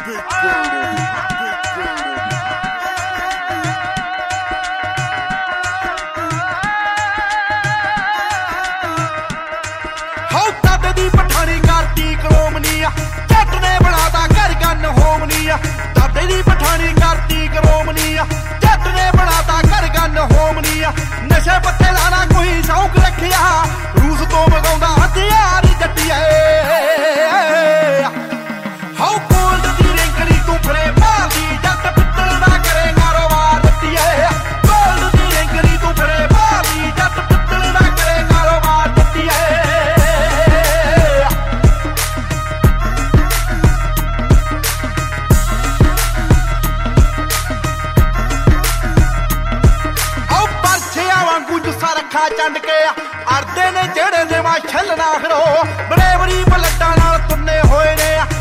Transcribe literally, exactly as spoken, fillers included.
ਦੀ ਪਠਾਣੀ ਕਰਤੀ ਕਰੋਮਨੀ ਆ ਜੱਟ ਨੇ ਬਣਾਤਾ ਘਰ ਗੰਨ ਹੋਮਨੀ ਆ ਦਾਦੇ ਦੀ ਪਠਾਣੀ ਕਰਤੀ ਕਰੋਮਨੀ ਆ ਜੱਟ ਨੇ ਬਣਾਤਾ ਘਰ ਗੰਨ ਹੋਮਨੀ ਆ ਨਸ਼ੇ ਪੱਤੇ ਲਾਣਾ ਕੋਈ ਸ਼ੌਕ ਰੱਖਿਆ ਰੂਸ ਤੋਂ ਮਗਾਉਂਦਾ ਹਥਿਆਰ ਜੱਟੀਏ ਹਾਉ ਕੋਲਡ ਦੀ ਰਿੰਕੜੀ ਤੂੰ ਫਰੇ ਮਾਰਦੀ ਜੱਟ ਪਿੱਤਲ ਦਾ ਕਰੇ ਕਾਰੋਬਾਰ ਜੱਟੀਏ ਕੋਲਡ ਦੀ ਰਿੰਕੜੀ ਤੂੰ ਫਰੇ ਮਾਰਦੀ ਜੱਟ ਪਿੱਤਲ ਦਾ ਕਰੇ ਕਾਰੋਬਾਰ ਜੱਟੀਏ ਰੱਖਾ ਚੰਡ ਕੇ ਅੜਦੇ ਨੇ ਜਿਹੜੇ ਦੇਵਾ ਛੱਲਣਾ ਫਿਰੋ ਬੜੇ ਬੜੀ ਬਲੱਡਾਂ ਨਾਲ ਤੁੰਨੇ ਹੋਏ ਨੇ